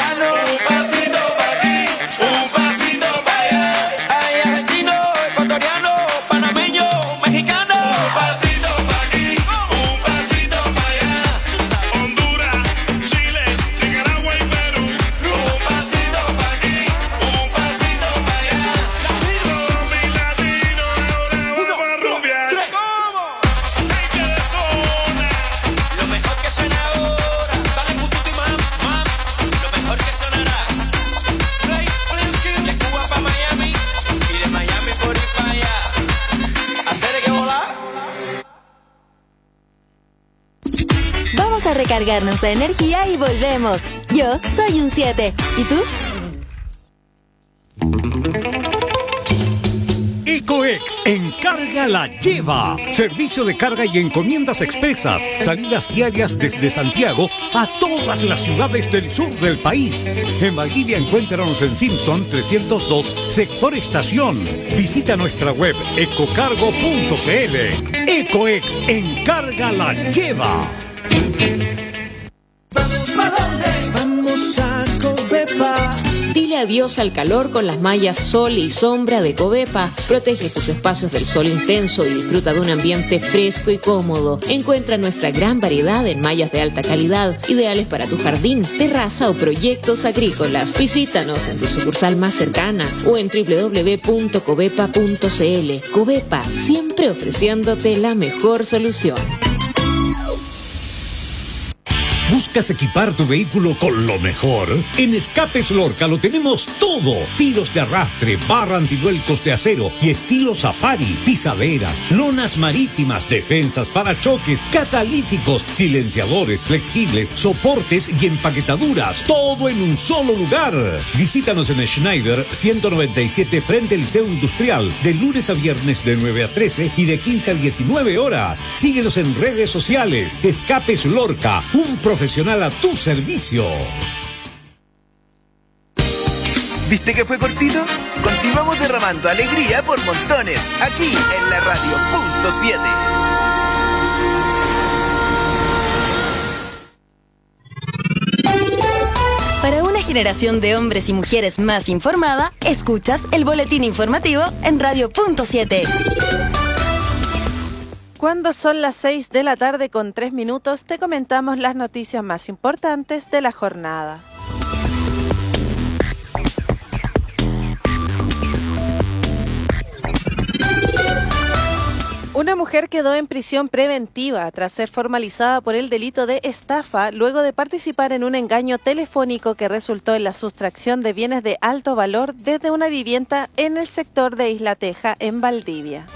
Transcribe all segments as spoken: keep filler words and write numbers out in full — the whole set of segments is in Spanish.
colombiano. Un pasito para aquí, un pasito para allá. Hay argentino, ecuatoriano, panameño, mexicano. Un pasito para aquí, un pasito para allá. Honduras, Chile, Nicaragua y Perú. Un pasito para aquí, un pasito para allá. Todos mis latinos ahora vamos a rumbear. ¿Cómo? Gente de zona. Lo mejor que suena ahora. Dale pututi mam, mam. Lo mejor que sonará. Play, play, de Cuba pa' Miami. Y de Miami por ir pa' allá. Hacer que volar. Vamos a recargarnos de energía y volvemos. Yo soy un siete. ¿Y tú? Ecoex Encarga la Lleva. Servicio de carga y encomiendas expresas. Salidas diarias desde Santiago a todas las ciudades del sur del país. En Valdivia encuéntranos en Simpson trescientos dos, sector estación. Visita nuestra web ecocargo punto cl. Ecoex Encarga la Lleva. Vamos pa' dónde, vamos a Covepa. Dile adiós al calor con las mallas sol y sombra de Covepa. Protege tus espacios del sol intenso y disfruta de un ambiente fresco y cómodo. Encuentra nuestra gran variedad en mallas de alta calidad, ideales para tu jardín, terraza o proyectos agrícolas. Visítanos en tu sucursal más cercana o en doble u doble u doble u punto covepa punto cl. Covepa, siempre ofreciéndote la mejor solución. ¿Buscas equipar tu vehículo con lo mejor? En Escapes Lorca lo tenemos todo. Tiros de arrastre, barra antivuelcos de acero y estilo safari, pisaderas, lonas marítimas, defensas, parachoques, catalíticos, silenciadores flexibles, soportes y empaquetaduras. Todo en un solo lugar. Visítanos en Schneider ciento noventa y siete frente al Liceo Industrial, de lunes a viernes de nueve a trece y de quince a diecinueve horas. Síguenos en redes sociales. Escapes Lorca, un profesional a tu servicio. ¿Viste que fue cortito? Continuamos derramando alegría por montones, aquí en la radio punto siete. Para una generación de hombres y mujeres más informada, escuchas el boletín informativo en radio punto siete. Cuando son las seis de la tarde con tres minutos, te comentamos las noticias más importantes de la jornada. Una mujer quedó en prisión preventiva tras ser formalizada por el delito de estafa luego de participar en un engaño telefónico que resultó en la sustracción de bienes de alto valor desde una vivienda en el sector de Isla Teja, en Valdivia.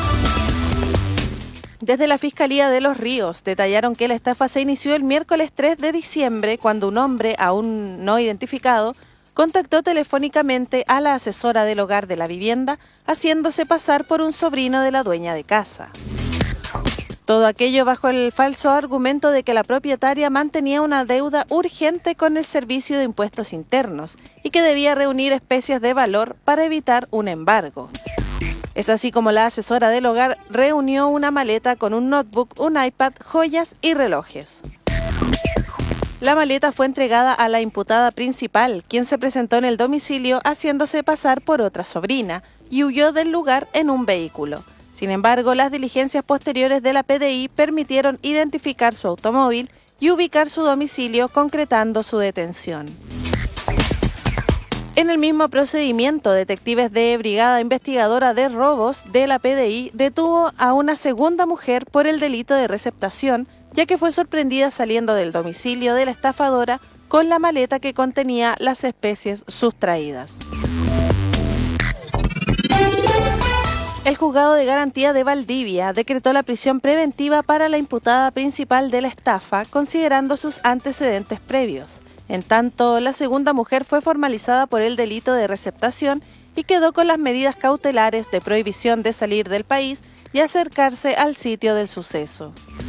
Desde la Fiscalía de Los Ríos detallaron que la estafa se inició el miércoles tres de diciembre cuando un hombre aún no identificado contactó telefónicamente a la asesora del hogar de la vivienda haciéndose pasar por un sobrino de la dueña de casa. Todo aquello bajo el falso argumento de que la propietaria mantenía una deuda urgente con el Servicio de Impuestos Internos y que debía reunir especies de valor para evitar un embargo. Es así como la asesora del hogar reunió una maleta con un notebook, un iPad, joyas y relojes. La maleta fue entregada a la imputada principal, quien se presentó en el domicilio haciéndose pasar por otra sobrina y huyó del lugar en un vehículo. Sin embargo, las diligencias posteriores de la P D I permitieron identificar su automóvil y ubicar su domicilio, concretando su detención. En el mismo procedimiento, detectives de Brigada Investigadora de Robos de la P D I detuvo a una segunda mujer por el delito de receptación, ya que fue sorprendida saliendo del domicilio de la estafadora con la maleta que contenía las especies sustraídas. El Juzgado de Garantía de Valdivia decretó la prisión preventiva para la imputada principal de la estafa, considerando sus antecedentes previos. En tanto, la segunda mujer fue formalizada por el delito de receptación y quedó con las medidas cautelares de prohibición de salir del país y acercarse al sitio del suceso.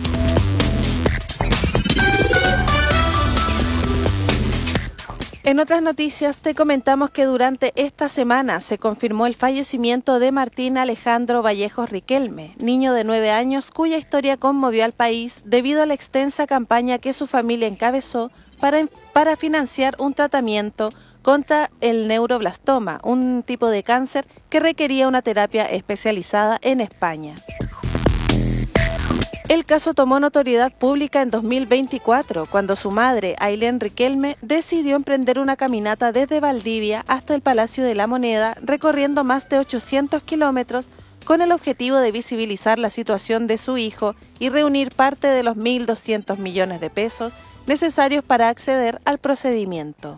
En otras noticias te comentamos que durante esta semana se confirmó el fallecimiento de Martín Alejandro Vallejos Riquelme, niño de nueve años cuya historia conmovió al país debido a la extensa campaña que su familia encabezó para, para financiar un tratamiento contra el neuroblastoma, un tipo de cáncer que requería una terapia especializada en España. El caso tomó notoriedad pública en dos mil veinticuatro, cuando su madre, Ailén Riquelme, decidió emprender una caminata desde Valdivia hasta el Palacio de la Moneda, recorriendo más de ochocientos kilómetros, con el objetivo de visibilizar la situación de su hijo y reunir parte de los mil doscientos millones de pesos necesarios para acceder al procedimiento.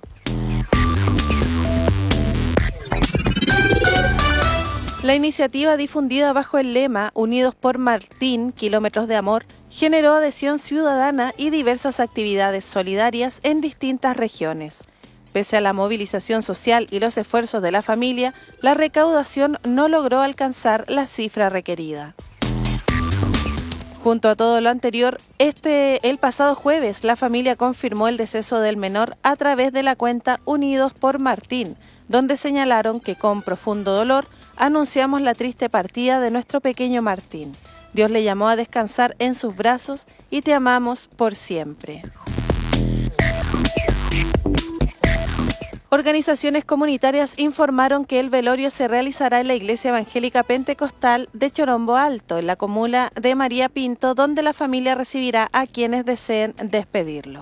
La iniciativa, difundida bajo el lema Unidos por Martín, Kilómetros de Amor, generó adhesión ciudadana y diversas actividades solidarias en distintas regiones. Pese a la movilización social y los esfuerzos de la familia, la recaudación no logró alcanzar la cifra requerida. Junto a todo lo anterior, este, el pasado jueves la familia confirmó el deceso del menor a través de la cuenta Unidos por Martín, donde señalaron que con profundo dolor anunciamos la triste partida de nuestro pequeño Martín. Dios le llamó a descansar en sus brazos y te amamos por siempre. Organizaciones comunitarias informaron que el velorio se realizará en la Iglesia Evangélica Pentecostal de Chorombo Alto, en la comuna de María Pinto, donde la familia recibirá a quienes deseen despedirlo.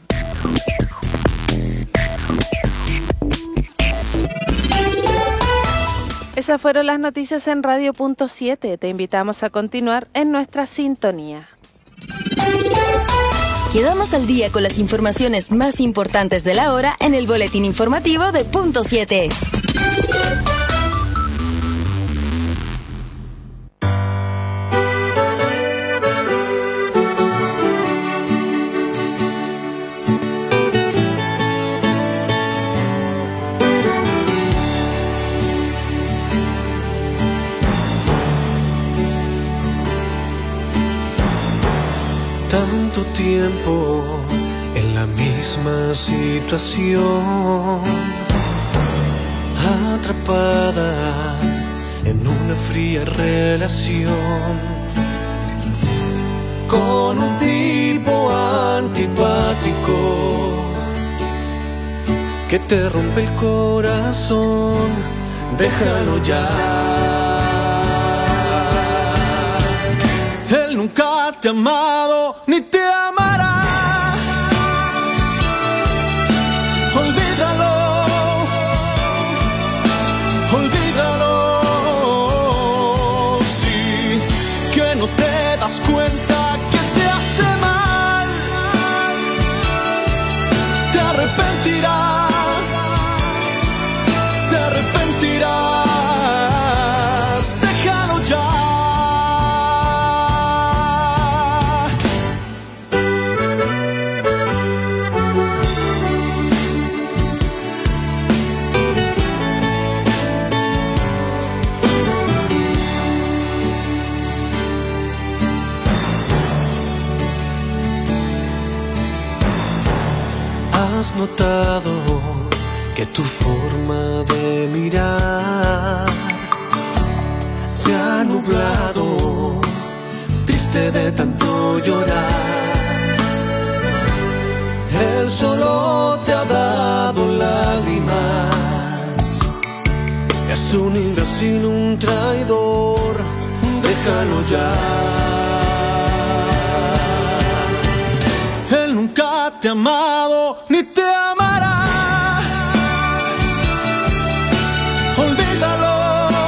Esas fueron las noticias en Radio Punto siete. Te invitamos a continuar en nuestra sintonía. Quedamos al día con las informaciones más importantes de la hora en el boletín informativo de Punto siete. Tanto tiempo en la misma situación, atrapada en una fría relación, con un tipo antipático que te rompe el corazón. Déjalo ya. Él nunca te ha amado ni te amará. Olvídalo, olvídalo. Sí, que no te das cuenta que te hace mal. Te arrepentirás, te arrepentirás. Déjalo ya. ¿Has notado que tu forma de mirar se ha nublado, triste de tanto llorar? Él solo te ha dado lágrimas, es un imbécil, un traidor. Déjalo ya. Él nunca te ha amado ni te amará. Olvídalo,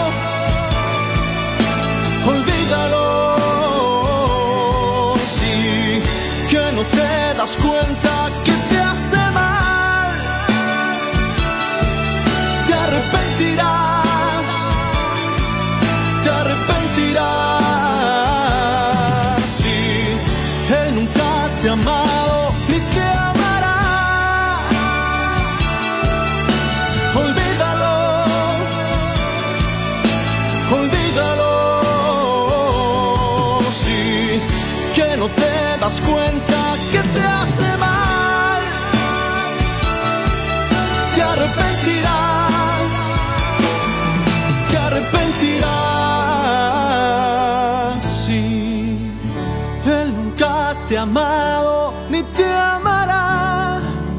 olvídalo. Sí, que no te das cuenta que te hace mal. Te arrepentirás, te arrepentirás. Sí, él nunca te ha amado ni te amará. Olvídalo, olvídalo. Sí, que no te das cuenta que te hace mal. Te arrepentirás, te arrepentirás. Sí, él nunca te ha amado ni te amará.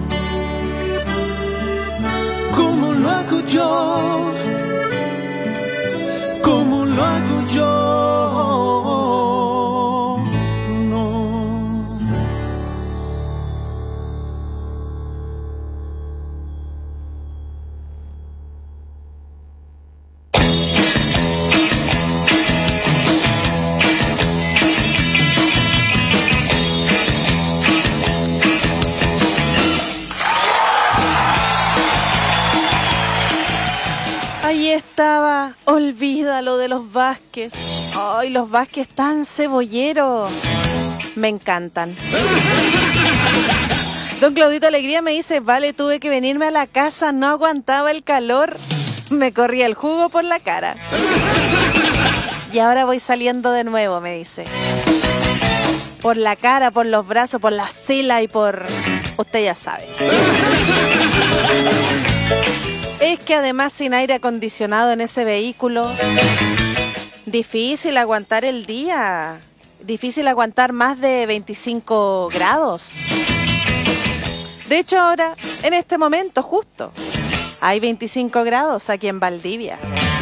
Ahí estaba, olvídalo de los Vázquez. Ay, los Vázquez tan cebolleros. Me encantan. Don Claudito Alegría me dice, vale, tuve que venirme a la casa, no aguantaba el calor. Me corría el jugo por la cara. Y ahora voy saliendo de nuevo, me dice. Por la cara, por los brazos, por la cela y por... Usted ya sabe. Es que además sin aire acondicionado en ese vehículo, difícil aguantar el día. Difícil aguantar más de veinticinco grados. De hecho ahora, en este momento justo, hay veinticinco grados aquí en Valdivia.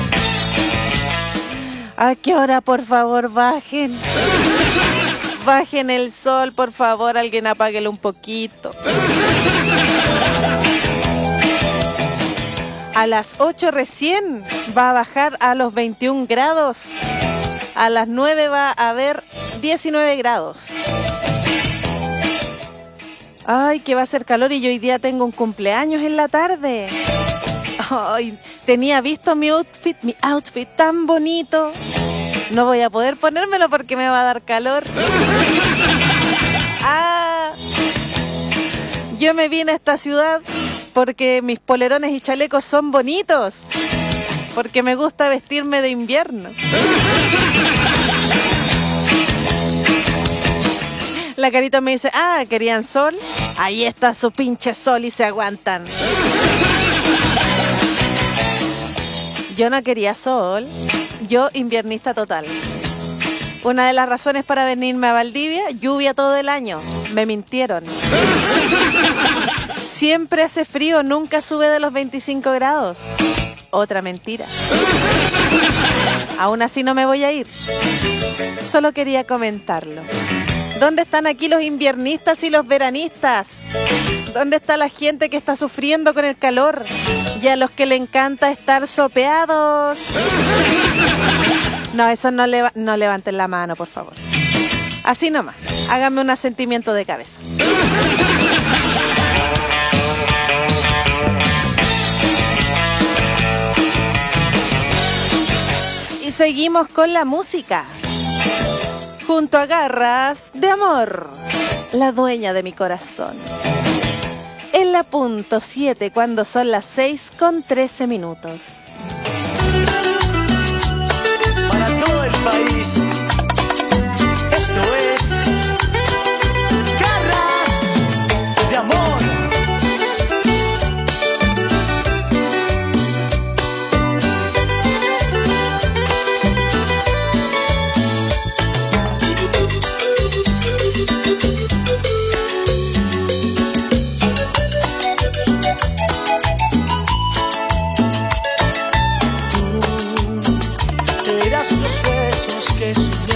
¿A qué hora, por favor, bajen? Bajen el sol, por favor, alguien apáguelo un poquito. A las ocho recién va a bajar a los veintiún grados. A las nueve va a haber diecinueve grados. Ay, que va a hacer calor y yo hoy día tengo un cumpleaños en la tarde. Ay, tenía visto mi outfit, mi outfit tan bonito. No voy a poder ponérmelo porque me va a dar calor. Ah, yo me vine a esta ciudad porque mis polerones y chalecos son bonitos. Porque me gusta vestirme de invierno. La Carita me dice, ah, ¿querían sol? Ahí está su pinche sol y se aguantan. Yo no quería sol. Yo inviernista total. Una de las razones para venirme a Valdivia, lluvia todo el año. Me mintieron. Siempre hace frío, nunca sube de los veinticinco grados. Otra mentira. Aún así no me voy a ir. Solo quería comentarlo. ¿Dónde están aquí los inviernistas y los veranistas? ¿Dónde está la gente que está sufriendo con el calor? Y a los que le encanta estar sopeados. No, eso no, leva- no levanten la mano, por favor. Así nomás. Háganme un asentimiento de cabeza. Y seguimos con la música. Junto a Garras de Amor, la dueña de mi corazón. En la punto siete, cuando son las seis con trece minutos. Para todo el país, esto es Garras de Amor. Eras los besos que soñé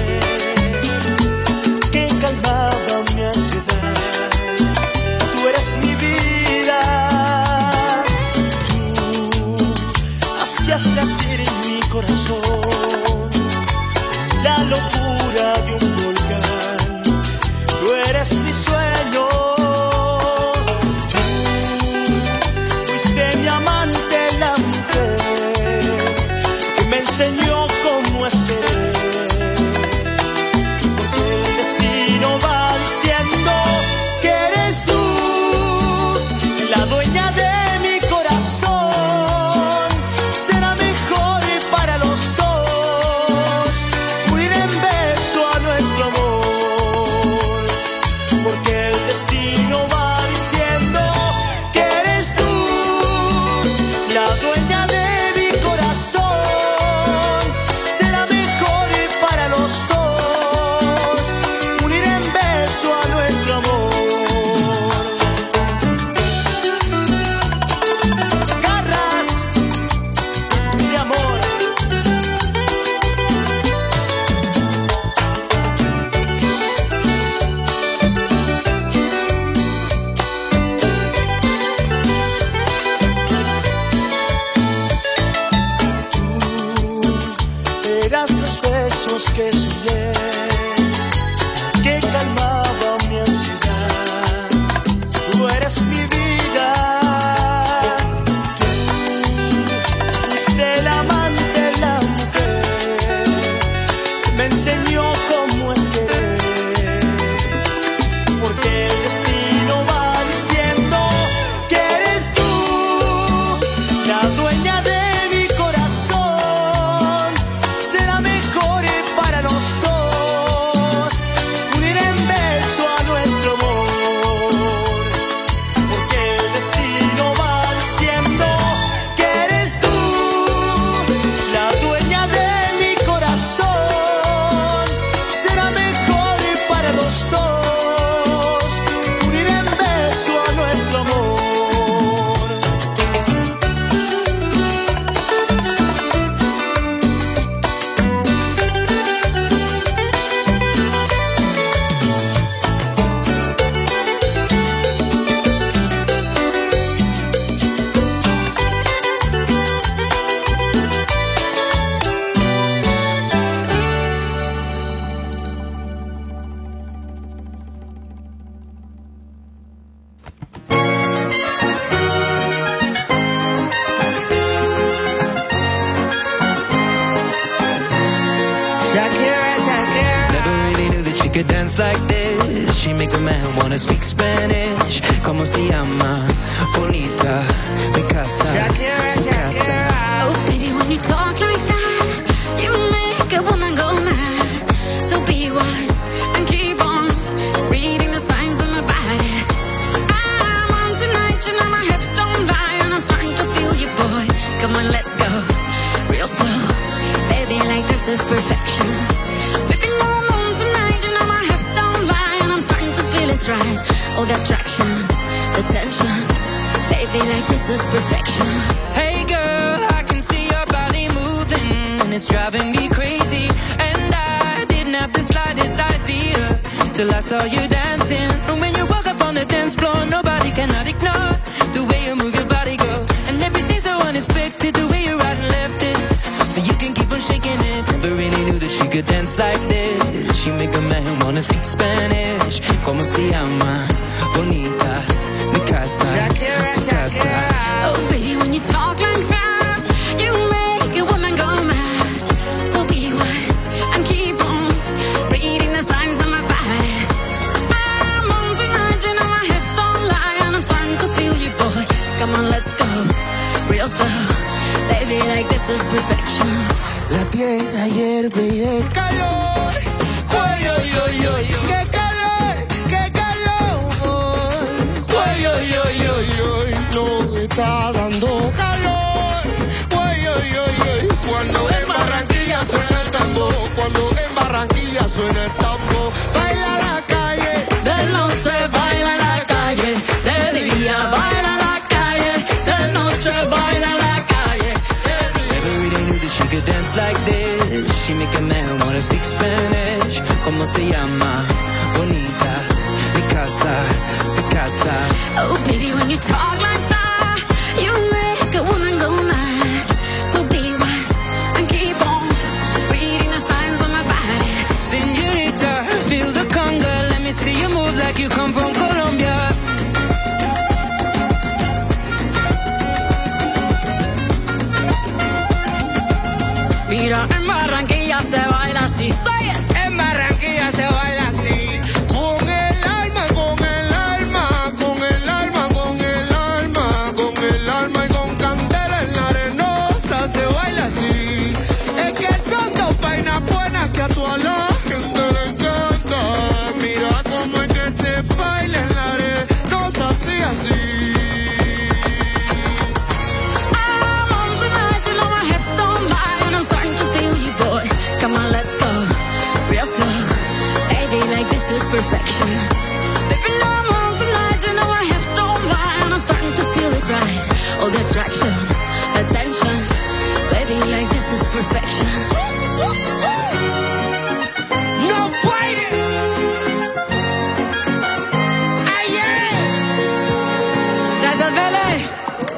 dance like this. She makes a man wanna speak Spanish. ¿Cómo se llama? Bonita, mi casa, Shakira, su casa. Oh, baby, when you talk like that, you make a woman go mad. So be wise and keep on reading the signs of my body. I'm on tonight, you know my hips don't lie, and I'm starting to feel you, boy. Come on, let's go real slow. Baby, like this is perfection. Baby, no, I'm on tonight, you know my hips don't lie, and I'm starting to feel it's right. Oh, the attraction, the tension. Baby, like this is perfection. Hey girl, I can see your body moving, and it's driving me crazy. And I didn't have the slightest idea till I saw you dancing. And when you walk up on the dance floor, nobody cannot ignore the way you move your body, girl. And everything's so unexpected, the way you right and left it, so you can keep on shaking it. Never really knew that she could dance like this. She make a man wanna speak Spanish. ¿Cómo se llama? Bonita, mi casa, su casa. Oh, baby, when you talk like that, you make a woman go mad. So be wise and keep on reading the signs of my body. I'm on tonight, you know my hips don't lie, and I'm starting to feel you, boy. Come on, let's go real slow. Baby, like this is perfection. La tierra hierve y el calor. Ay, ay, ay, ay, qué calor, qué calor. Ay, ay, ay, ay, ay, no está dando calor. Ay, ay, ay, ay, cuando en Barranquilla suena el tambor, cuando en Barranquilla suena el tambor. Baila la calle, De noche baila la calle, de día baila la calle, de noche baila la calle. never really knew that she could dance like this. She make a man wanna speak Spanish. ¿Cómo se llama? Bonita, mi casa, su casa. Oh, baby, when you talk like that, you make a woman go mad. So be wise and keep on reading the signs on my body. Señorita, feel the conga. Let me see you move like you come from Colombia. Mira, en Barranquilla se baila así, say it. En Barranquilla se baila así. Con el alma, con el alma, con el alma, con el alma, con el alma y con candela en la arenosa se baila así. Es que son dos vainas buenas que a toda la gente le encanta. Mira cómo es que se baila en la arenosa así, así. I'm on tonight, you know my hips don't lie, and I'm starting to feel you, boy. Come on, let's go real slow. Baby, like this is perfection. Baby, no, I'm on tonight, you know my hips don't lie, and I'm starting to feel it right. Oh, the attraction, the tension. Baby, like this is perfection. No fighting. Ay, yeah. Gracias, Bele.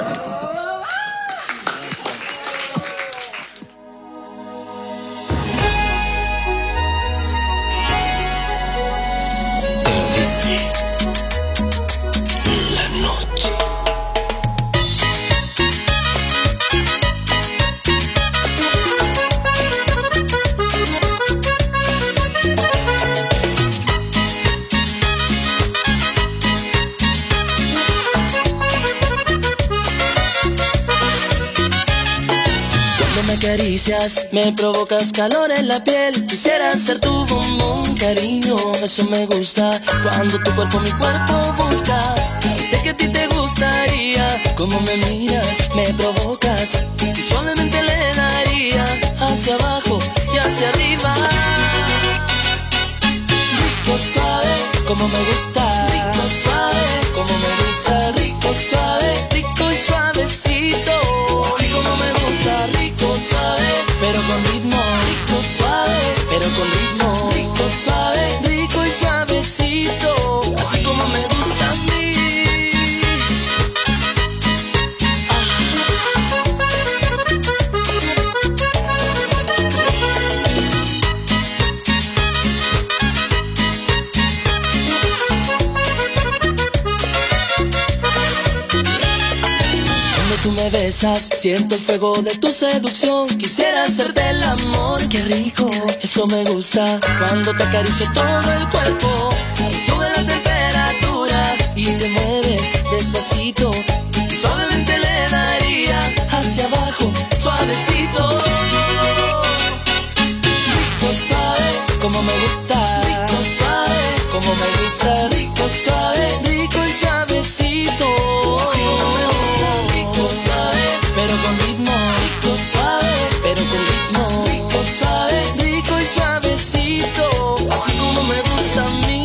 Caricias, me provocas calor en la piel. Quisiera ser tu bombón, cariño. Eso me gusta cuando tu cuerpo mi cuerpo busca. Y sé que a ti te gustaría como me miras, me provocas y suavemente le daría hacia abajo y hacia arriba. Rico suave, como me gusta. Rico suave, como me gusta. Rico suave, rico y suavecito. Así como me gusta. Rico suave, pero con ritmo. Rico suave, pero con ritmo. Rico suave, rico y suavecito. Así como me gusta a mí. me besas, siento el fuego de tu seducción. Quisiera hacerte el amor, qué rico, eso me gusta. Cuando te acaricio todo el cuerpo, sube la temperatura y te mueves despacito. Suavemente le daría hacia abajo, suavecito. Rico suave, como me gusta. Rico suave, como me gusta. Rico suave, rico y suavecito. Así como me gusta. Rico suave, pero con ritmo. Rico suave, pero con ritmo. Rico suave, rico y suavecito. Así como me gusta a mí.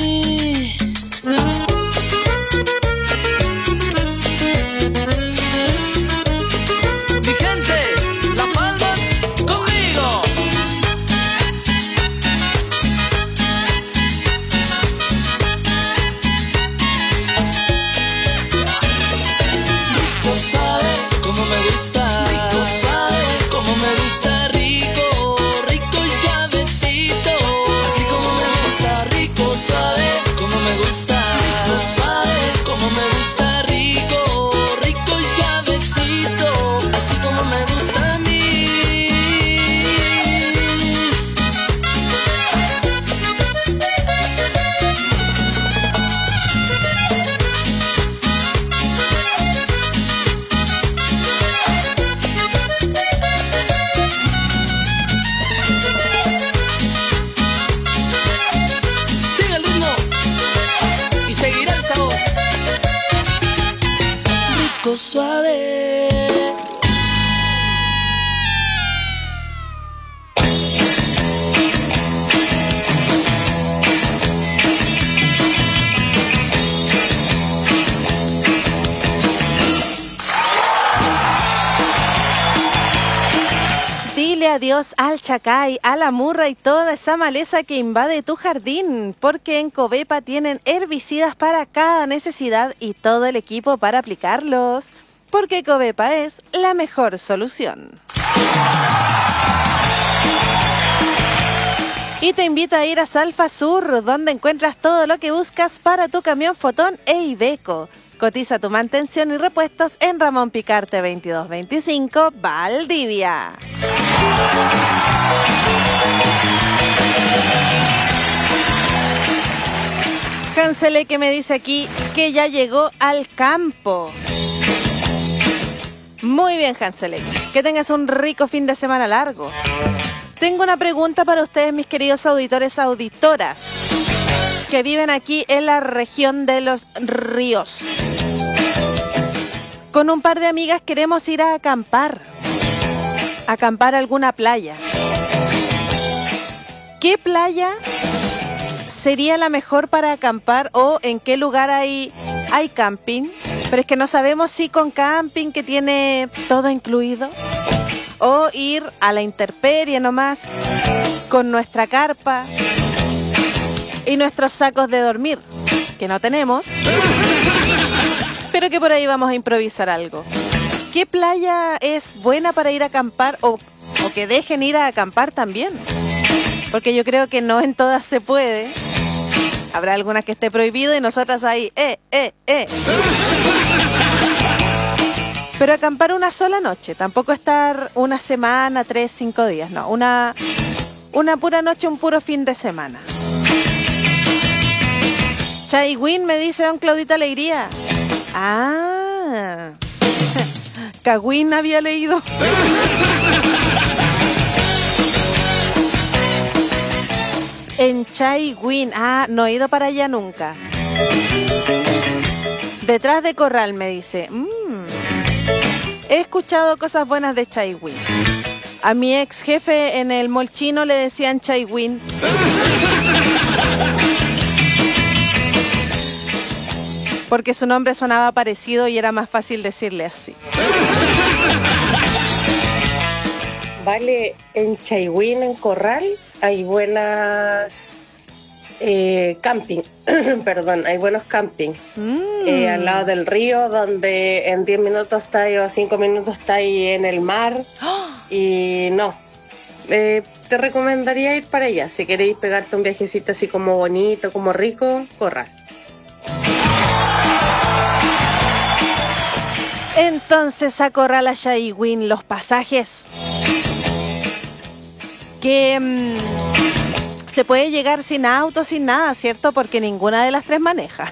Suave. Dile adiós al chacay, a la murra y toda esa maleza que invade tu jardín, porque en Covepa tienen herbicidas para cada necesidad y todo el equipo para aplicarlos, porque Covepa es la mejor solución. Y te invita a ir a Salfa Sur, donde encuentras todo lo que buscas para tu camión Fotón e Iveco. Cotiza tu mantención y repuestos en Ramón Picarte veintidós veinticinco, Valdivia. Hansele que me dice aquí que ya llegó al campo. Muy bien, Hansele. Que tengas un rico fin de semana largo. Tengo una pregunta para ustedes, mis queridos auditores, auditoras, que viven aquí en la región de Los Ríos. Con un par de amigas queremos ir a acampar. Acampar a alguna playa. ¿Qué playa sería la mejor para acampar o en qué lugar hay, hay camping? Pero es que no sabemos si con camping que tiene todo incluido o ir a la intemperie nomás con nuestra carpa y nuestros sacos de dormir, que no tenemos, pero que por ahí vamos a improvisar algo. ¿Qué playa es buena para ir a acampar o, o que dejen ir a acampar también? Porque yo creo que no en todas se puede. Habrá algunas que esté prohibido y nosotras ahí, eh, eh, eh. Pero acampar una sola noche, tampoco estar una semana, tres, cinco días, no. Una, una pura noche, un puro fin de semana. Chaywin me dice don Claudita Alegría. Ah, Cagüín había leído. En Chaywin, ah, no he ido para allá nunca. Detrás de Corral me dice. Mm. He escuchado cosas buenas de Chaywin. A mi ex jefe en el mall chino le decían Chaywin. Porque su nombre sonaba parecido y era más fácil decirle así. Vale, en Chaywin, en Corral, hay buenas eh, camping. Perdón, hay buenos camping. Mm. Eh, al lado del río, donde en diez minutos está ahí o cinco minutos está ahí en el mar. ¡Oh! Y no, eh, te recomendaría ir para allá. Si queréis pegarte un viajecito así como bonito, como rico, Corral. Entonces acorrala Chaywin los pasajes que mmm, se puede llegar sin auto, sin nada, ¿cierto? Porque ninguna de las tres maneja.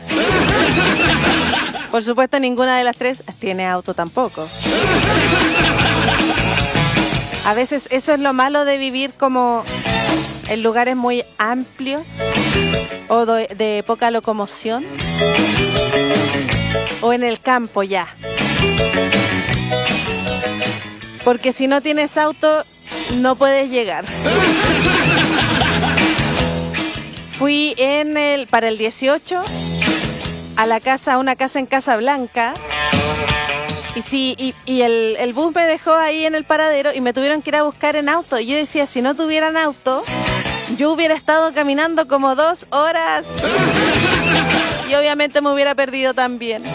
Por supuesto, ninguna de las tres tiene auto tampoco. A veces eso es lo malo de vivir como en lugares muy amplios o de, de poca locomoción o en el campo ya. Porque si no tienes auto, no puedes llegar. Fui en el para el dieciocho a la casa, a una casa en Casablanca. Y sí, y, y el, el bus me dejó ahí en el paradero y me tuvieron que ir a buscar en auto. Y yo decía, si no tuvieran auto, yo hubiera estado caminando como dos horas. Y obviamente me hubiera perdido también.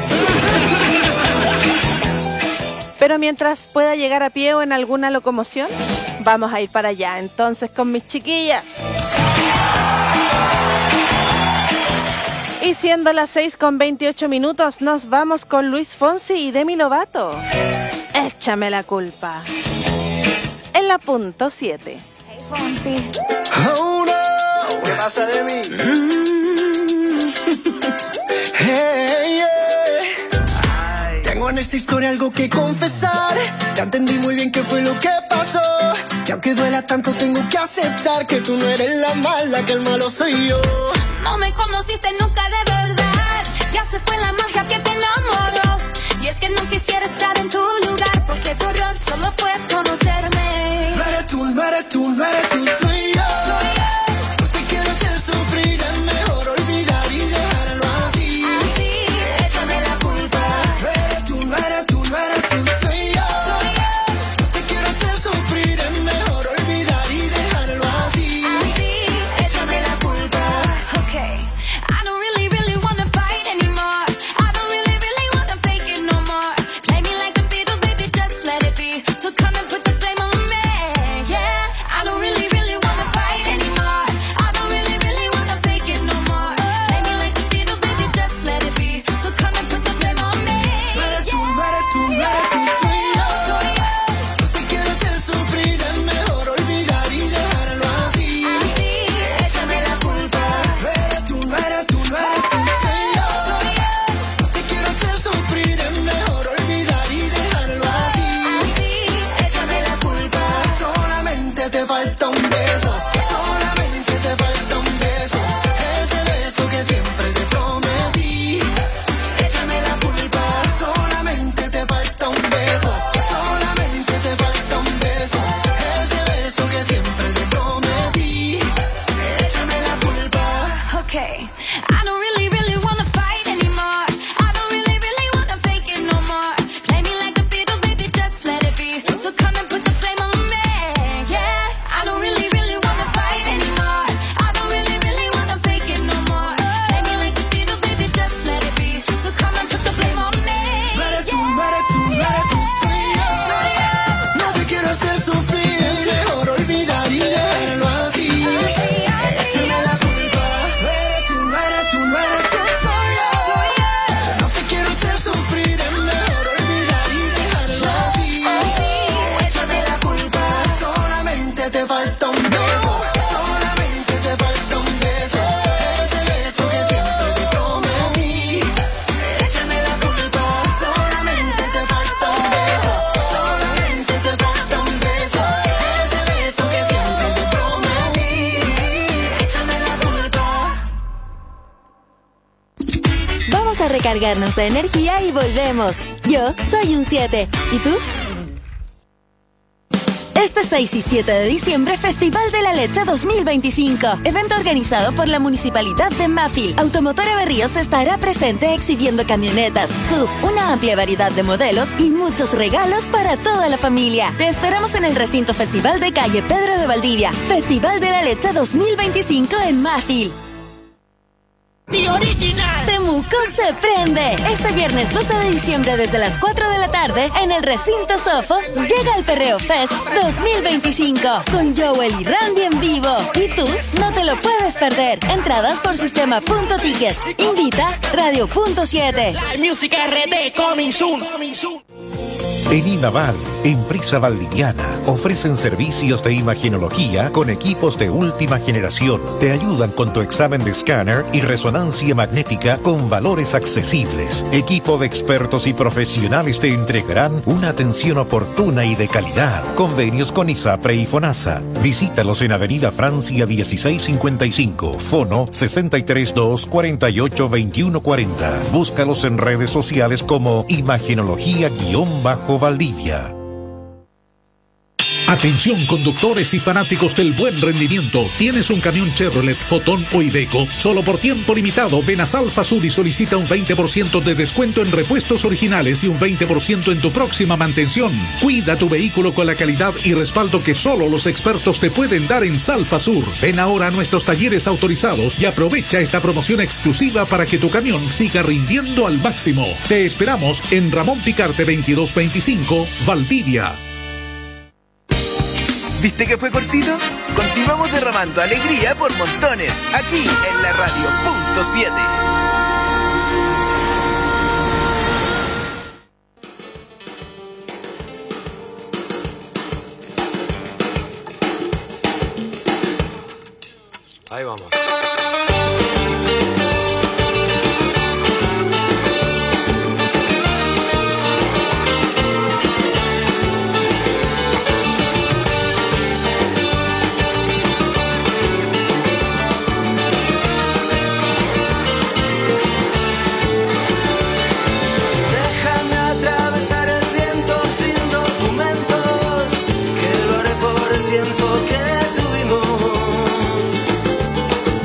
Pero mientras pueda llegar a pie o en alguna locomoción, vamos a ir para allá. Entonces, con mis chiquillas. Y siendo las seis con veintiocho minutos, nos vamos con Luis Fonsi y Demi Lovato. Échame la culpa. En la punto siete. Hey, Fonsi. Oh no, ¿qué pasa de mí? Mm. Hey, yeah. Tengo en esta historia algo que confesar. Ya entendí muy bien qué fue lo que pasó. Y aunque duela tanto, tengo que aceptar que tú no eres la mala, que el malo soy yo. No me conociste nunca de verdad. Ya se fue la magia que te enamoró. Y es que no quisiera estar en tu lugar, porque tu error solo fue conocerme. No eres tú, no eres tú, no eres tú, soy yo. Soy yo. No te quiero hacer sufrir, es mejor olvidar y dejarlo así. Así, échame la culpa. No eres tú, no eres tú, no eres tú, soy yo. Soy yo. No te quiero hacer sufrir, es mejor olvidar y dejarlo así. Así, échame la culpa. Okay. I don't really, really wanna fight anymore. I don't really, really wanna fake it no more. Play me like the Beatles, baby, just let it be. So come and put the flame on me, yeah. I don't really, really wanna fight anymore. I don't really, really wanna fake it no more. Play me like the Beatles, baby, just let it be. So come and put the flame on me, No eres tú, no eres tú, no eres tú, soy yo. Soy yo. No te quiero hacer sufrir, es mejor olvidar y dejarlo así. Así, échame la culpa. No eres tú, no eres tú, no eres tú, soy yo. soy yo. No te quiero hacer sufrir, es mejor olvidar y dejarlo así. Así, Échame la culpa. Solamente te falta un beso. Solamente te falta un beso. Ese beso que siempre te prometí. Échame la culpa. Solamente te falta un beso. Solamente te falta un beso. Ese beso que siempre te prometí. Échame la culpa. Okay. I don't really, really wanna fight anymore. I don't really, really wanna fake it no more. Play me like the Beatles, baby, just let it be. So come and put the flame on me, yeah. I don't really, really wanna fight anymore. I don't really, really wanna fake it no more. Play me like the Beatles, baby, just let it be. So come and put the flame on me, No eres tú, no eres tú, no eres tú, soy yo. Soy yo. No te quiero hacer sufrir, es mejor olvidar y dejarlo así. Échame la culpa. No eres tú, no eres tú, no eres tú, soy yo. Soy yo. No te quiero hacer sufrir, es mejor olvidar y dejarlo así. Échame la culpa. Solamente te falta un beso. Solamente te falta un beso. Ese beso que siempre te prometí. Échame la culpa. Solamente te falta un beso. Solamente te falta un beso. Ese beso que siempre te prometí. Échame la culpa. Vamos a recargarnos de energía y volvemos. Yo soy un siete. ¿Y tú? Este seis y siete de diciembre, Festival de la Leche dos mil veinticinco. Evento organizado por la Municipalidad de Mafil. Automotora Berríos estará presente exhibiendo camionetas, S U V, una amplia variedad de modelos y muchos regalos para toda la familia. Te esperamos en el recinto Festival de calle Pedro de Valdivia. Festival de la Leche dos mil veinticinco en Mafil. The Original. Temuco se prende. Este viernes doce de diciembre desde las cuatro de la tarde en el recinto Sofo llega el Perreo Fest dos mil veinticinco con Joel y Randy en vivo. Y tú no te lo puedes perder. Entradas por sistema punto ticket. Invita Radio punto siete. Live Music R D coming soon. En Imaval, empresa valdiviana, ofrecen servicios de imagenología con equipos de última generación. Te ayudan con tu examen de escáner y resonancia magnética con valores accesibles. Equipo de expertos y profesionales te entregarán una atención oportuna y de calidad. Convenios con ISAPRE y FONASA. Visítalos en Avenida Francia dieciséis cincuenta y cinco, Fono sesenta y tres dos cuarenta y ocho veintiuno cuarenta. Búscalos en redes sociales como Imagenología-Valdivia. Atención conductores y fanáticos del buen rendimiento. ¿Tienes un camión Chevrolet, Fotón o Iveco? Solo por tiempo limitado, ven a Salfa Sur y solicita un veinte por ciento de descuento en repuestos originales y un veinte por ciento en tu próxima mantención. Cuida tu vehículo con la calidad y respaldo que solo los expertos te pueden dar en Salfa Sur. Ven ahora a nuestros talleres autorizados y aprovecha esta promoción exclusiva para que tu camión siga rindiendo al máximo. Te esperamos en Ramón Picarte veintidós veinticinco, Valdivia. ¿Viste que fue cortito? Continuamos derramando alegría por montones, aquí en la radio punto siete. Ahí vamos. Que lo haré por el tiempo que tuvimos.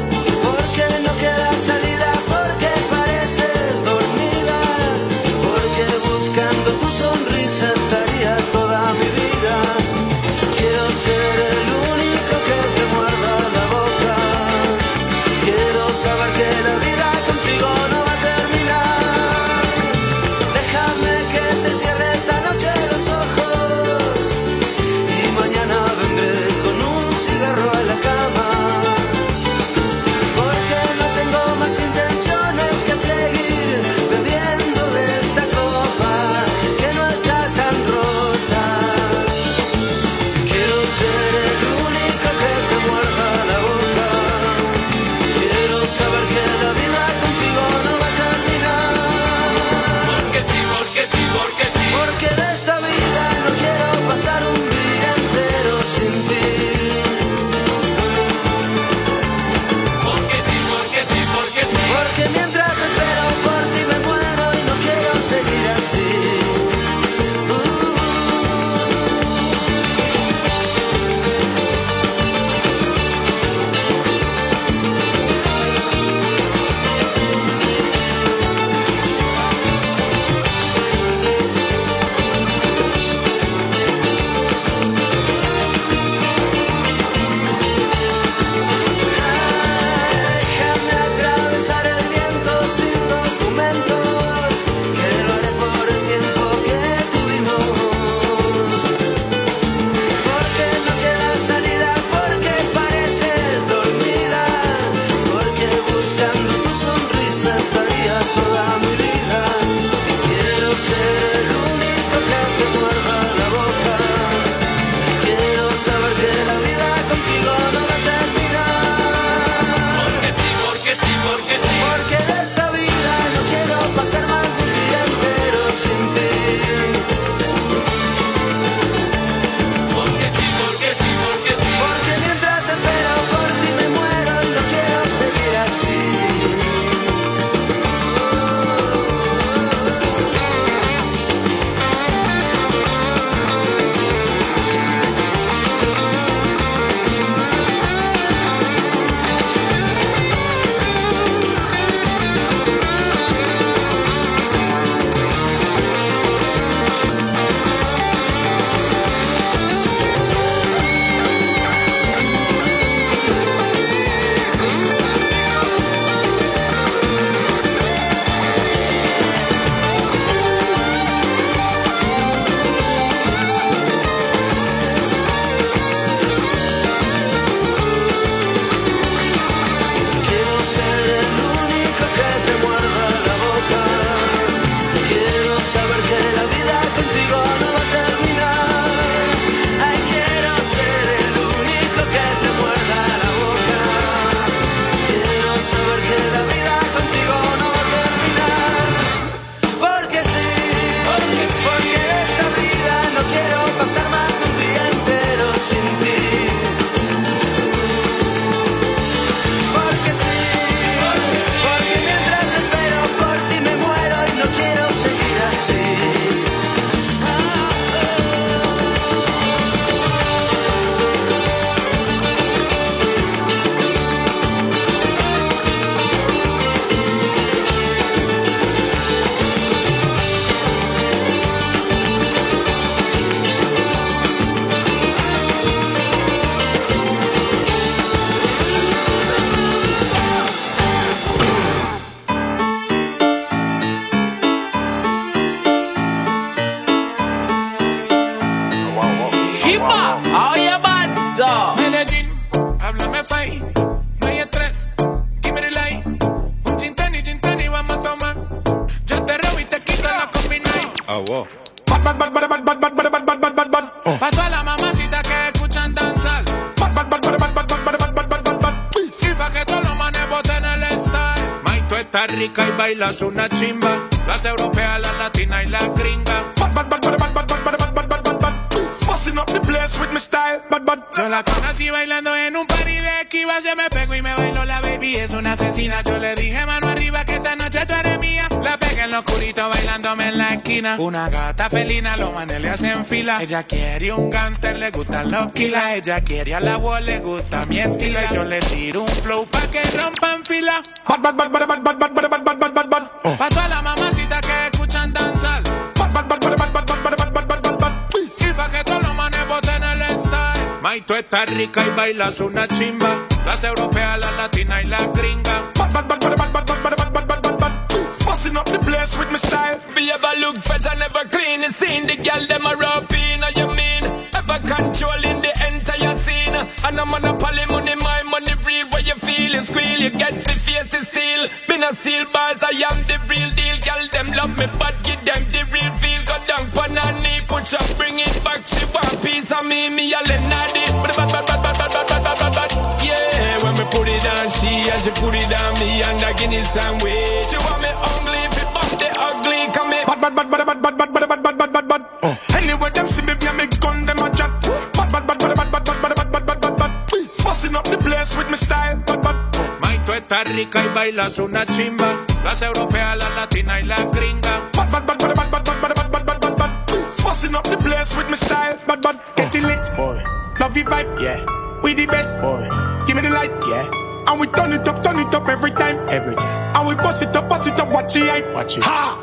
Kiba, how you bad, so? Medellín, háblame fai, no hay estrés, give me the light. Un gin tonic, gin tonic, vamos a tomar. Yo te robo y te quito la combinai. Ah, wow. Bad, bad, bad, bad, bad, bad, bad, bad, bad, bad, bad, bad. Pa' todas las mamacitas que escuchan danzar. Bad, bad, bad, bad, bad, bad, bad, bad, bad, bad, bad, bad. Y pa' que todos los manes boten el style. May, tú estás rica y bailas una chimba. Las europeas, las latinas y las gringas. Bad, bad, bad, bad, bad, bad, bad, bad, bad, bad, bad, bad. Busting up the place with my style, bad, bad. Yo la conocí bailando en un party de esquiva. Se me pegó y me bailó la baby, es una asesina. Yo le dije mano arriba que esta noche tú eres mía. La pegué en lo oscurito bailándome en la esquina. Una gata felina, los manes le hacen fila. Ella quiere un gangster, le gustan los kilas. Ella quiere a la voz, le gusta mi estilo. Y yo le tiro un flow pa' que rompan fila. Bad, bad, bad, bad, bad, bad, bad, bad, bad, bad, bad, bad. Pa' todas las mamacitas que escuchan danzar. Bad, bad, bad, bad, bad, bad, bad, bad, bad, bad, bad, bad. Y pa' que todos los manes boten el style. May, tú estás rica y bailas una chimba. Las europeas, las latinas y las gringas. Bad, bad, bad, bad, bad, bad, bad, bad, bad, bad, bad, bad. Busting up the place with my style. Be ever look fresh and never clean. You seen the girl them a rub in, you mean? Ever controlling the entire scene. And a monopoly money, my money real. Where you feel it squeal, you get the face to steal. Been a steel bars, I am the real deal. Girl them love me, but give them the real feel. Go down pan her knee, push up, bring it back. She want piece of me, me a lenadi. Bad, bad, bad, bad, bad, bad, bad, bad, bad, bad. Yeah, when me put it on she and she put it on me and I give it some way. She want me ugly, if it bump the ugly, come me bad, bad, bad, bad, bad, bad, bad, bad, bad, bad, bad, bad. Anyway, them see me, me gun them a chat. Bad, bad, bad, bad, bad, bad, bad, bad, bad, bad, bad, bad. Busting up the place with my style, bad, bad. May, tú estás rica y bailas una chimba. Las europeas, las latinas y las gringas. Bad, bad, bad, bad, bad, bad, bad, bad, bad, bad, bad, bad. Busting up the place with my style, bad, bad. Get it lit, boy. Love you vibe, yeah. We the best, boy. Give me the light, yeah. And we turn it up, turn it up every time, every time. And we bust it up, bust it up, watch it hype, watch it. Ha!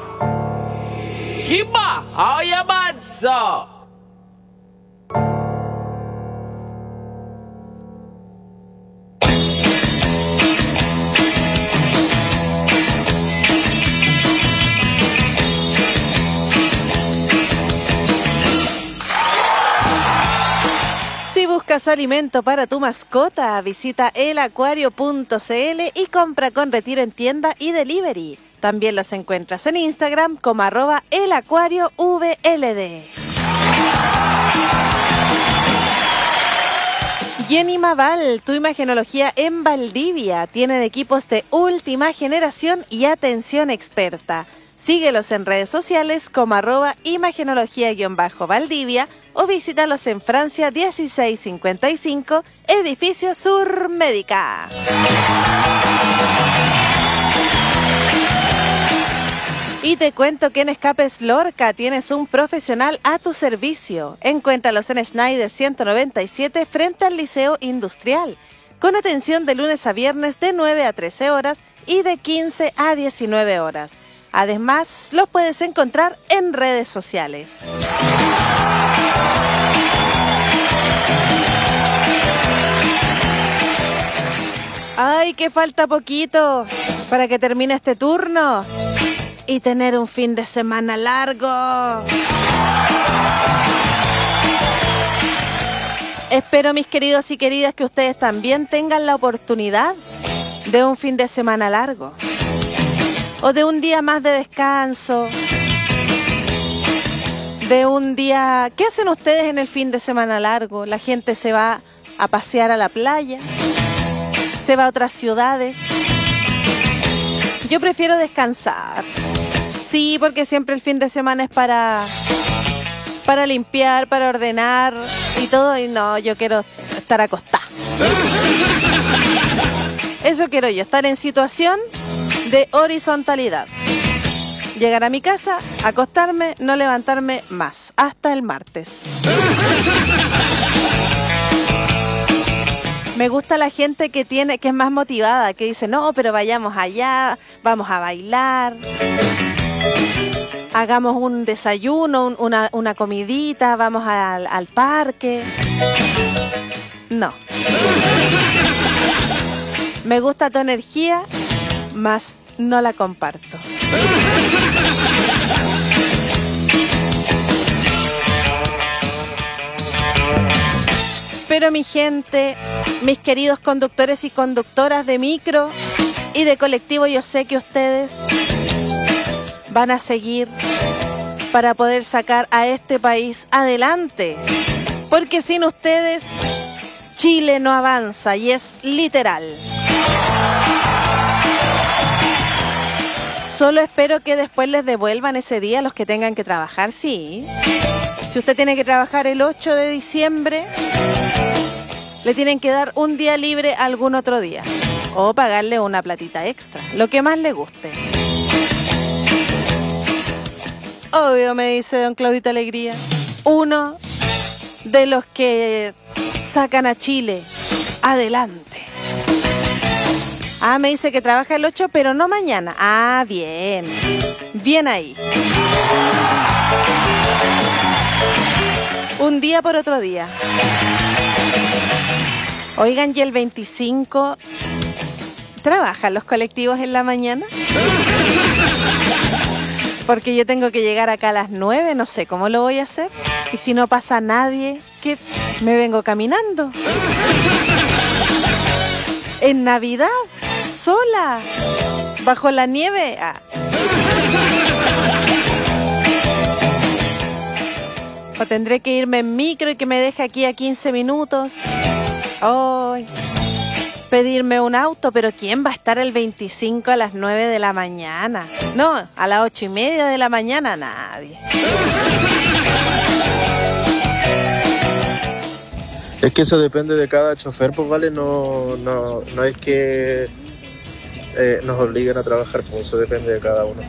Kiba, how you bad, so? Si buscas alimento para tu mascota, visita el acuario punto c l y compra con retiro en tienda y delivery. También los encuentras en Instagram como arroba elacuariovld. Jenny Maval, tu imagenología en Valdivia. Tienen equipos de última generación y atención experta. Síguelos en redes sociales como arroba imagenología-valdivia o visítalos en Francia dieciséis cincuenta y cinco, Edificio Sur Médica. Y te cuento que en Escapes Lorca tienes un profesional a tu servicio. Encuéntralos en Schneider ciento noventa y siete frente al Liceo Industrial, con atención de lunes a viernes de nueve a trece horas y de quince a diecinueve horas. Además, los puedes encontrar en redes sociales. ¡Ay, que falta poquito para que termine este turno y tener un fin de semana largo! Espero, mis queridos y queridas, que ustedes también tengan la oportunidad de un fin de semana largo. O de un día más de descanso. De un día... ¿Qué hacen ustedes en el fin de semana largo? La gente se va a pasear a la playa. Se va a otras ciudades. Yo prefiero descansar. Sí, porque siempre el fin de semana es para... Para limpiar, para ordenar y todo. Y no, yo quiero estar acostada. Eso quiero yo, estar en situación de horizontalidad. Llegar a mi casa, acostarme, no levantarme más. Hasta el martes. Me gusta la gente que tiene, que es más motivada, que dice, no, pero vayamos allá, vamos a bailar, hagamos un desayuno, un, una, una comidita, vamos al, al parque. No. Me gusta tu energía, mas no la comparto. Pero mi gente, mis queridos conductores y conductoras de micro y de colectivo, yo sé que ustedes van a seguir para poder sacar a este país adelante. Porque sin ustedes, Chile no avanza, y es literal. Solo espero que después les devuelvan ese día a los que tengan que trabajar, sí. Si usted tiene que trabajar el ocho de diciembre, le tienen que dar un día libre algún otro día. O pagarle una platita extra, lo que más le guste. Obvio, me dice don Claudito Alegría, uno de los que sacan a Chile adelante. Ah, me dice que trabaja el ocho, pero no mañana. Ah, bien. Bien ahí. Un día por otro día. Oigan, ¿y el veinticinco trabajan los colectivos en la mañana? Porque yo tengo que llegar acá a las nueve, no sé cómo lo voy a hacer. Y si no pasa nadie, ¿qué? Me vengo caminando. En Navidad, sola, bajo la nieve. Ah. O tendré que irme en micro y que me deje aquí a quince minutos. Ay. Pedirme un auto, pero ¿quién va a estar el veinticinco a las nueve de la mañana? No, a las ocho y media de la mañana, nadie. Es que eso depende de cada chofer, pues vale, no, no, no es que eh, nos obliguen a trabajar, pues eso depende de cada uno.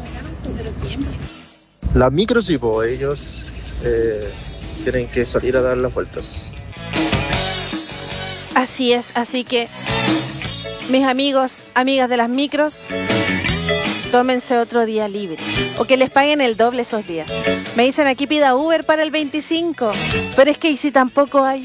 Las micros sí, pues ellos eh, tienen que salir a dar las vueltas. Así es, así que mis amigos, amigas de las micros, tómense otro día libre o que les paguen el doble esos días. Me dicen aquí pida Uber para el veinticinco, pero es que ¿y si tampoco hay?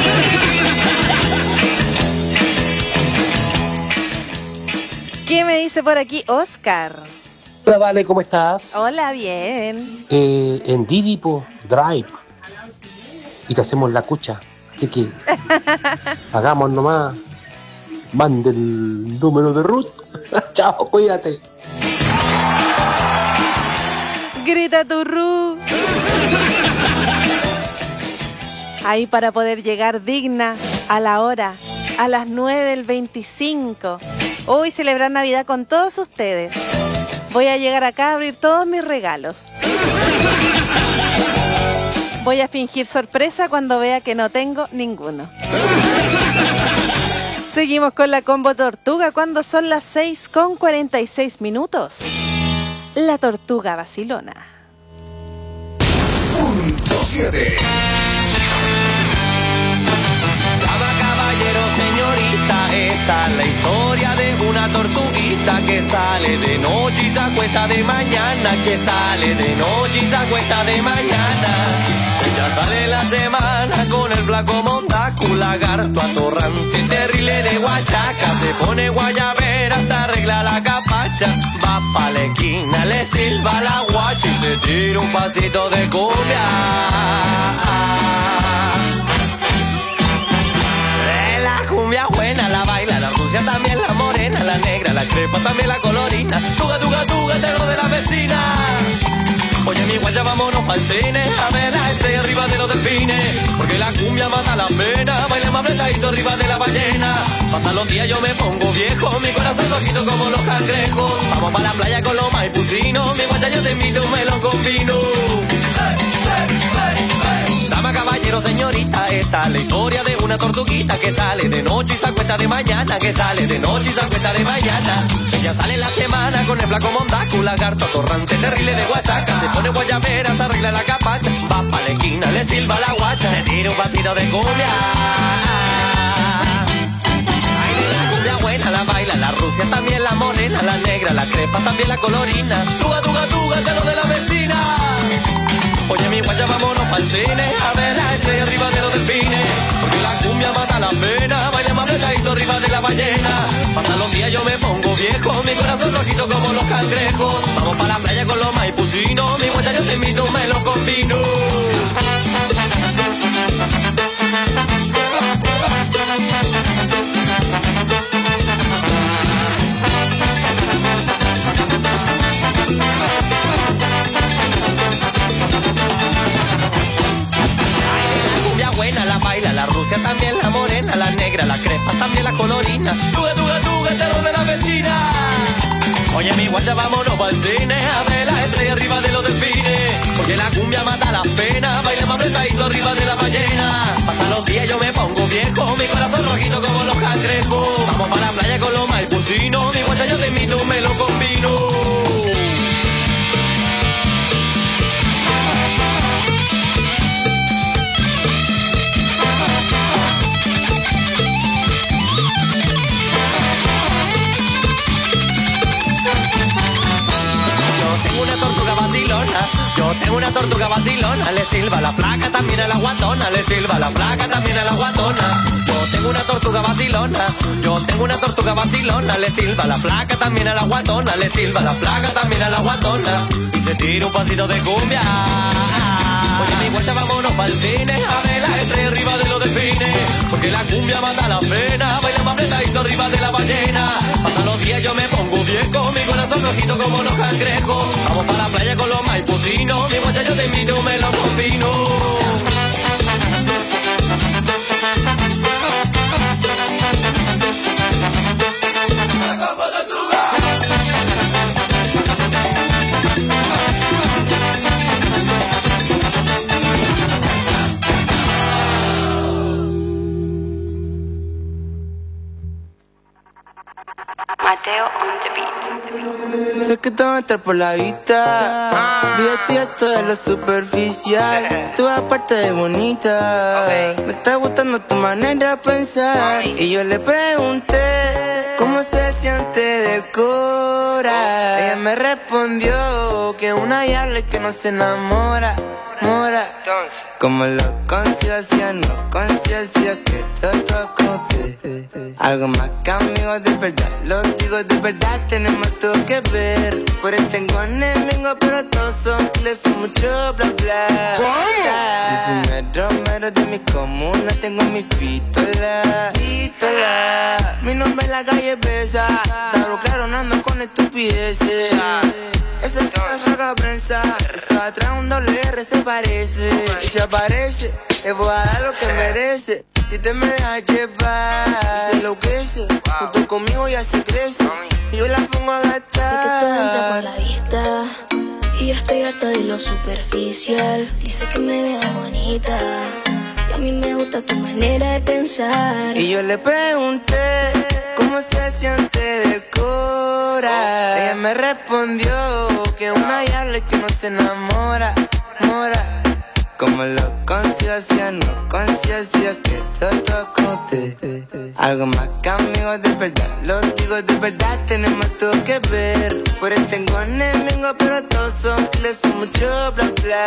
¿Qué me dice por aquí Oscar? Hola, Vale, ¿cómo estás? Hola, bien. Eh, en Didi, po, Drive. Y te hacemos la cucha. Así que hagamos nomás. Mande el número de Ruth. Chao, cuídate. Grita tu Ruth. Ahí para poder llegar digna a la hora, a las nueve del veinticinco. Hoy celebrar Navidad con todos ustedes. Voy a llegar acá a abrir todos mis regalos. Voy a fingir sorpresa cuando vea que no tengo ninguno. Seguimos con la combo tortuga cuando son las seis con cuarenta y seis minutos. La tortuga vacilona. Punto siete. Dama, caballero, señorita, esta es la historia de una tortuguita que sale de noche y se acuesta de mañana, que sale de noche y se acuesta de mañana. Ya sale la semana con el flaco mondaco, lagarto atorrante, terrible de guachaca. Se pone guayabera, se arregla la capacha, va pa' la esquina, le silba la guacha y se tira un pasito de cumbia. Eh, la cumbia buena la baila, la rusia también, la morena, la negra, la crepa también, la colorina. Tuga, tuga, tuga, terror de la vecina. Oye, mi guaya, vámonos pa'l cine a ver a este arriba de los delfines, porque la cumbia mata la pena, baila más apretadito arriba de la ballena. Pasan los días, yo me pongo viejo, mi corazón rojito como los cangrejos. Vamos pa' la playa con los maipucinos, mi guaya, yo te invito, me lo combino. Dama, caballero, señorita, esta es la historia de una tortuguita que sale de noche y se acuesta de mañana, que sale de noche y se acuesta de mañana. Ella sale en la semana con el flaco mondaco, lagarto atorrante, terrible de guachaca. Se pone guayabera, se arregla la capacha, va pa' la esquina, le silba la guacha, se tira un pasito de cumbia. Ay, la cumbia buena la baila, la rusia también, la morena, la negra, la crepa también, la colorina. Tuga, tuga, tuga, te lo de la vecina. Oye, mi guaya, vámonos pa'l cine a ver a este arriba de los delfines, porque la cumbia mata la pena, baila más apretadito arriba de la ballena. Pasan los días, yo me pongo viejo, mi corazón rojito como los cangrejos. Vamos pa' la playa con los maipucinos, mi guaya, yo te invito, me lo combino. baila, la Rusia también, la morena, la negra, la crespa también, la colorina. Tuga, tuga, tuga, el terror de la vecina. Oye, mi guacha, vámonos pa'l cine a ver las estrellas arriba de los delfines. Porque la cumbia mata las penas, bailemos apretadito arriba de la ballena. Pasan los días, yo me pongo viejo, mi corazón rojito como los cangrejos. Vamos pa' la playa con los maipucinos, mi guacha, yo te invito, me lo combino. Yo tengo una tortuga vacilona, le silba la flaca también a la guatona, le silba la flaca también a la guatona. Yo tengo una tortuga vacilona, yo tengo una tortuga vacilona, le silba la flaca también a la guatona, le silba la flaca también a la guatona. Y se tira un pasito de cumbia. Oye, mi guacha, vámonos pa'l cine a ver las estrellas arriba de los delfines. Porque la cumbia mata la pena, bailamos apretadito arriba de la ballena. Pasan los días, yo me pongo viejo, mi corazón rojito como los cangrejos. Vamos pa' la playa con los maipucinos, mi guacha, yo te invito, me lo combino. Mateo on the beat. Sé que te va a entrar por la vista. Divertida, esto es lo superficial. Tú aparte de bonita. Me está gustando tu manera de pensar. Y yo le pregunté cómo se siente del cora. Ella me respondió que una diabla que no se enamora. Mora. Como lo conciencia, no conciencia que te toco usted. Algo más que amigos de verdad, los digo de verdad, tenemos todo que ver. Por eso tengo enemigos, pero todos son les son mucho bla bla. Yo soy mero mero de mi comuna, tengo mi pistola, pistola. Mi nombre en la calle pesa, claro, claro, no ando con estupideces. Esa es la saca prensa, esa atrás un doble R se parece. Y se aparece, le voy a dar lo que merece. Si te me dejas llevar, se enloquece. Junto conmigo ya se crece y yo la pongo a gastar. Sé que todo entra por la vista y yo estoy harta de lo superficial. Dice que me veo bonita y a mí me gusta tu manera de pensar. Y yo le pregunté cómo se siente del cora. Ella me respondió que una diabla que no se enamora, mora. Como lo conciencia, no conciencia que te toco usted. Algo más que amigos de verdad, los digo de verdad, tenemos todo que ver. Por eso tengo enemigos, pero todos son les son mucho bla bla.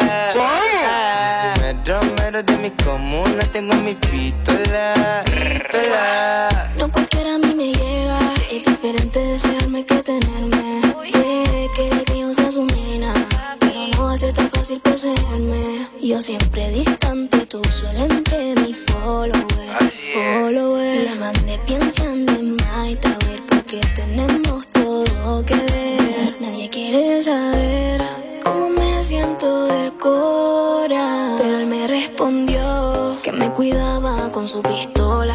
Ah, soy mero mero de mi comuna, tengo mi pistola, pistola. No cualquiera a mí me llega, es diferente desearme que tenerme. Yeah, quiere que yo sea su nena, pero no va a ser tan fácil poseerme. Yo siempre distante, tú solo entre mi follower, follower. La mandé pensando en Maita, a ver porque tenemos todo que ver. Nadie quiere saber cómo me siento del cora, pero él me respondió que me cuidaba con su pistola.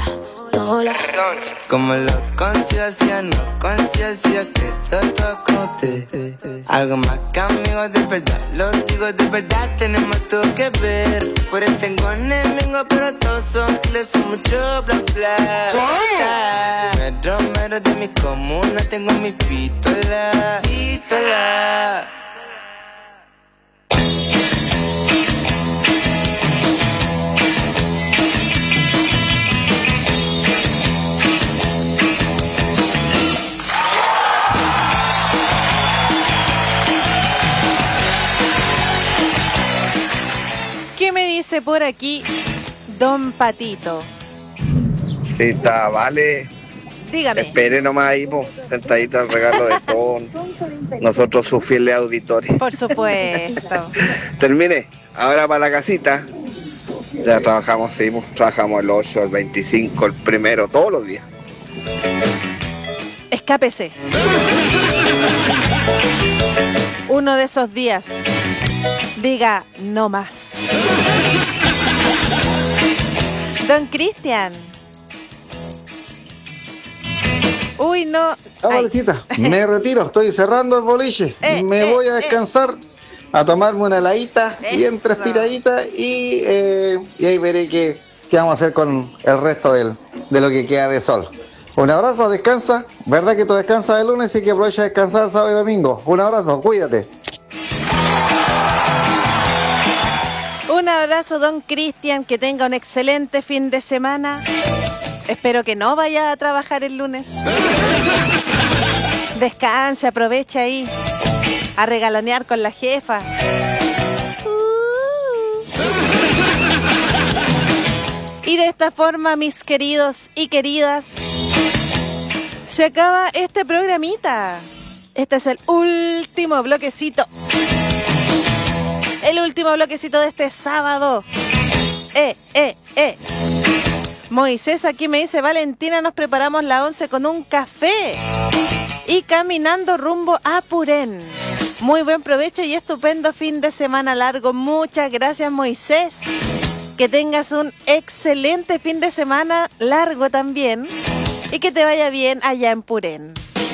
Como lo conciencia, no conciencia que te toco usted. Algo más que amigos de verdad, los digo de verdad, tenemos todo que ver. Por eso tengo enemigos, pero todos son les son mucho bla bla. Soy mero mero de mi comuna, tengo mi pistola, pistola. ¿Qué me dice por aquí Don Patito? Sí, está, vale. Dígame. Espere nomás ahí, po, sentadita al regalo de todos nosotros, sus fieles auditores. Por supuesto. Termine, ahora para la casita. Ya trabajamos, seguimos, trabajamos el ocho, el veinticinco, el primero, todos los días. Escápese. Uno de esos días. Diga no más. Don Cristian. Uy, no. Abuelita, me retiro, estoy cerrando el boliche. Eh, me eh, voy a descansar, a tomarme una heladita, bien Eso. respiradita y, eh, y ahí veré qué, qué vamos a hacer con el resto del, de lo que queda de sol. Un abrazo, descansa. ¿Verdad que tú descansas el lunes y que aprovecha de descansar sábado y domingo? Un abrazo, cuídate. Un abrazo, don Cristian, que tenga un excelente fin de semana. Espero que no vaya a trabajar el lunes. Descanse, aprovecha ahí a regalonear con la jefa. Y de esta forma, mis queridos y queridas, se acaba este programita. Este es el último bloquecito. El último bloquecito de este sábado. Eh, eh, eh. Moisés aquí me dice, Valentina, nos preparamos la once con un café y caminando rumbo a Purén. Muy buen provecho y estupendo fin de semana largo. Muchas gracias, Moisés. Que tengas un excelente fin de semana largo también y que te vaya bien allá en Purén.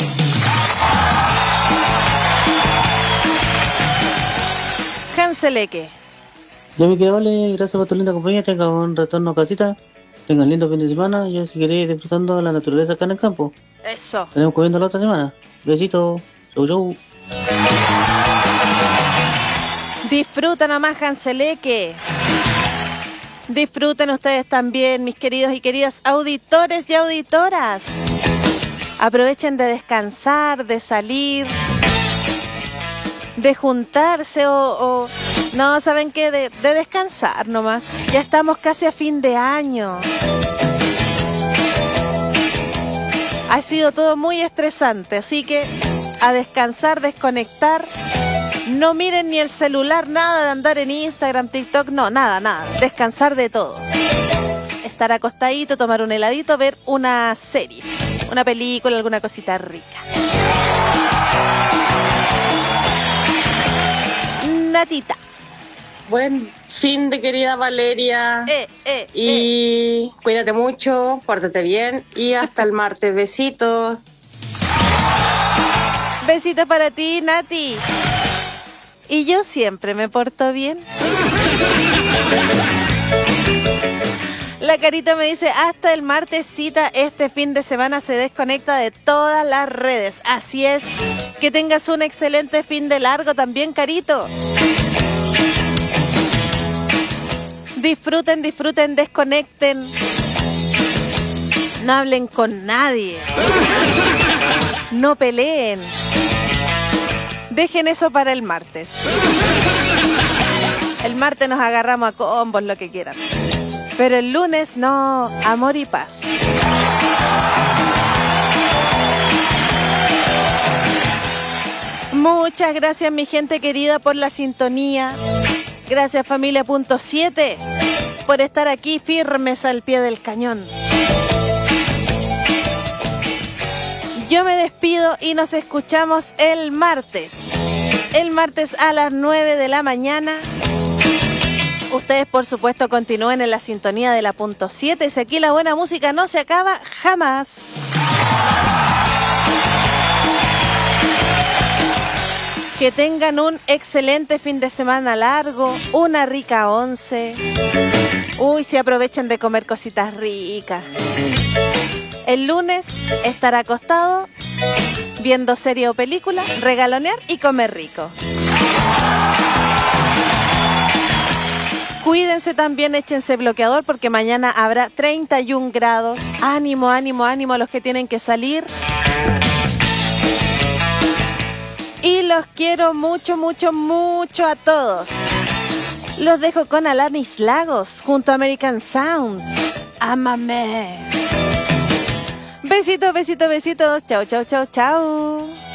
Hanseleque. Ya me queda, vale, gracias por tu linda compañía, tenga un retorno a casita, tengan lindo fin de semana, yo seguiré disfrutando de la naturaleza acá en el campo. Eso. Tenemos comiendo la otra semana. Besitos, chau chau. Disfruta nomás, Hanseleque. Disfruten ustedes también, mis queridos y queridas auditores y auditoras. Aprovechen de descansar, de salir, de juntarse o... o no, ¿saben qué? De, de descansar nomás. Ya estamos casi a fin de año. Ha sido todo muy estresante, así que a descansar, desconectar. No miren ni el celular, nada de andar en Instagram, TikTok, no, nada, nada. Descansar de todo. Estar acostadito, tomar un heladito, ver una serie, una película, alguna cosita rica. Natita. Buen fin de querida Valeria. Eh, eh, y eh. cuídate mucho, pórtate bien y hasta el martes. Besitos. Besitos para ti, Nati. Y yo siempre me porto bien. La Carita me dice, hasta el martes cita, este fin de semana se desconecta de todas las redes. Así es, que tengas un excelente fin de largo también, Carito. Disfruten, disfruten, desconecten. No hablen con nadie. No peleen. Dejen eso para el martes. El martes nos agarramos a combos, lo que quieran. Pero el lunes, no, amor y paz. Muchas gracias, mi gente querida, por la sintonía. Gracias, familia punto siete, por estar aquí firmes al pie del cañón. Yo me despido y nos escuchamos el martes. El martes a las nueve de la mañana. Ustedes, por supuesto, continúen en la sintonía de la punto siete. Si aquí la buena música no se acaba jamás. Que tengan un excelente fin de semana largo, una rica once. Uy, si aprovechen de comer cositas ricas. El lunes estar acostado, viendo serie o película, regalonear y comer rico. Cuídense también, échense bloqueador porque mañana habrá treinta y un grados. Ánimo, ánimo, ánimo a los que tienen que salir. Y los quiero mucho, mucho, mucho a todos. Los dejo con Alanis Lagos junto a American Sound. Ámame. Besitos, besitos, besitos. Chao, chao, chao, chao.